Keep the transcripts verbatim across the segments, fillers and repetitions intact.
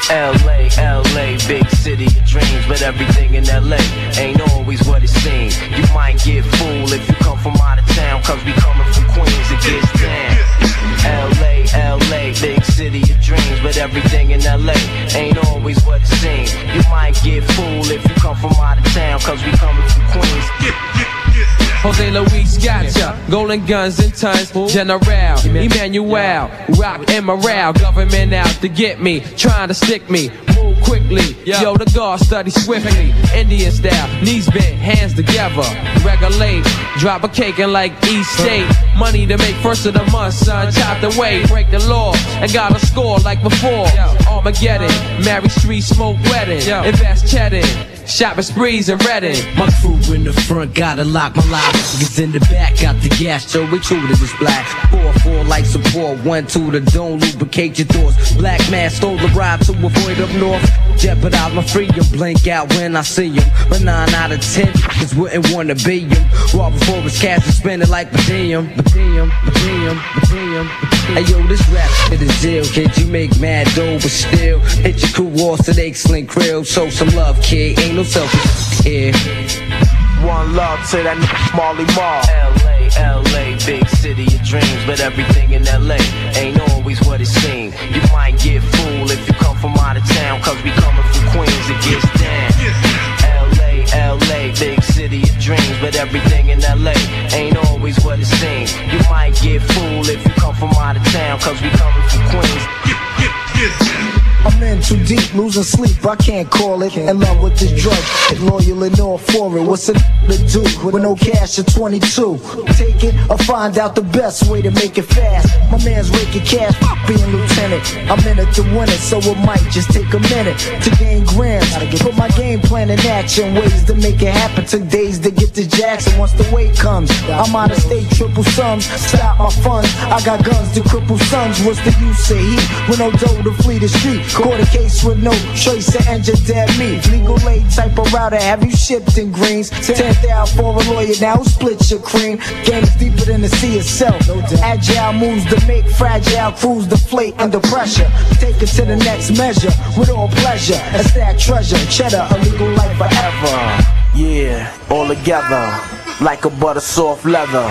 L A, L A, big city of dreams, but everything in L A ain't always what it seems. You might get fooled if you come from out of town, cause we coming from Queens, it gets down. L A, L A, big city of dreams, but everything in L A ain't always what it seems. You might get fooled if you come from out of town, cause we coming from Queens. Jose Luis gotcha, golden guns and tons, General, Emmanuel, rock and morale, government out to get me, trying to stick me, move quickly, yo the guard study swiftly, Indian style, knees bent, hands together, regulate, drop a cake and like East State, money to make first of the month, son, chop the way, break the law, and got a score like before, Armageddon, Mary Street smoke wedding, invest cheddar, shopping sprees and Redding. My crew in the front, gotta lock my lock. Niggas in the back, got the gas, so we true to this black. Four, four like support, one, two, the don't lubricate your doors. Black man stole the ride to avoid up north. Jeopardize my freedom, blink out when I see him. But nine out of ten, niggas wouldn't wanna be him. Raw before his cash and spend it like per diem. Per diem, per diem, per diem. Hey yo, this rap shit is ill, kid. You make mad dough, but still hit your crew walls to the excellent grill. Show some love, kid. Ain't no selfish here. One love to that nigga Marley Marl. L A, L A, big city of dreams, but everything in L A ain't always what it seems. You might get fooled if you come from out of town, cause we coming from Queens, it gets down. L A, L A, big city of dreams, but everything in L A ain't always what it seems. You might get fooled if you come from out of town, cause we coming from Queens. I'm in too deep, losing sleep, I can't call it. In love with this drug, loyal and all for it. What's a to do with no cash at twenty-two? Take it or find out the best way to make it fast. My man's raking cash, being lieutenant. I'm in it to win it, so it might just take a minute to gain grams. Put my game plan in action, ways to make it happen. Took days to get to Jackson. Once the weight comes, I'm out of state, triple sums. Stop my funds, I got guns to cripple sons. What's the use of heat with no dough to flee the street? Caught a case with no trace of engine dead meat. Legal aid type of router, have you shipped in greens? Ten thousand for a lawyer, now who split your cream? Game's deeper than the sea itself. Agile moves to make fragile crews deflate under pressure. Take it to the next measure with all pleasure. That's that treasure, cheddar, a legal life forever. Yeah, all together, like a butter soft leather.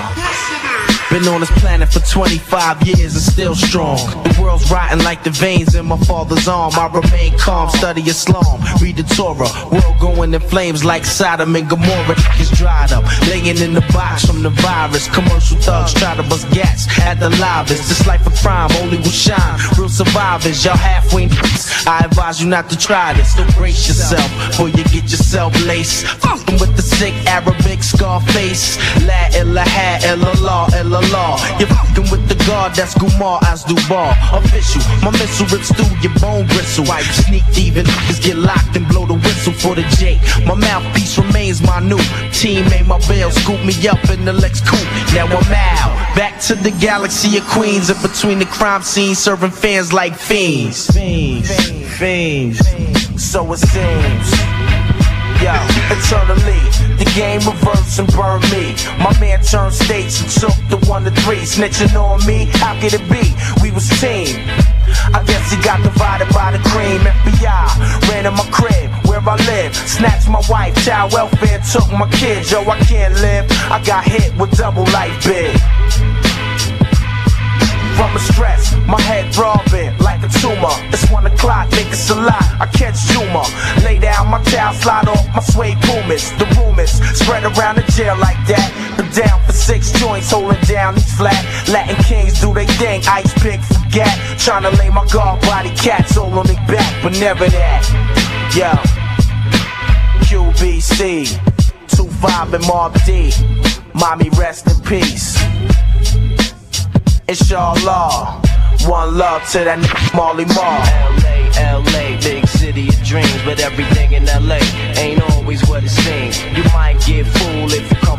Been on this planet for twenty-five years and still strong. The world's rotting like the veins in my father's arm. I remain calm, study Islam, read the Torah. World going in flames like Sodom and Gomorrah. Niggas dried up, laying in the box from the virus. Commercial thugs try to bust gats at the lobbyists. This life of crime only will shine. Real survivors, y'all halfway niggas. I advise you not to try this. So brace yourself before you get yourself laced. Fucking with the sick Arabic Scarface. La ilaha illallah illallah. Law. You're fucking with the guard, that's Gumar Asdubar. Official, my missile rips through your bone bristle. Sneak thief and niggas get locked and blow the whistle for the J. My mouthpiece remains my new team. Made my bail, scoop me up in the Lex Coupe. Now I'm out, back to the galaxy of Queens. And between the crime scenes, serving fans like fiends. Fiends, fiends, so it seems. Yo, eternally, the game reversed and burned me. My man turned states and took the one to three. Snitching on me, how could it be? We was team. I guess he got divided by the cream. F B I ran in my crib, where I live. Snatched my wife, child welfare, took my kids. Yo, I can't live, I got hit with double life big. From the stress, my head throbbing like a tumor. It's one o'clock, think it's a lot, I catch humor. Lay down my towel, slide off my suede pumas. The rumors spread around the jail like that. Been down for six joints, holding down these flat Latin kings do they thing, ice pick, forget. Tryna lay my guard body cats all on their back, but never that. Yo, Q B C, two five and Mob D. Mommy rest in peace. Inshallah, one love to that nigga Marley Marl. L A, L A, big city of dreams, but everything in L A ain't always what it seems. You might get fooled if you come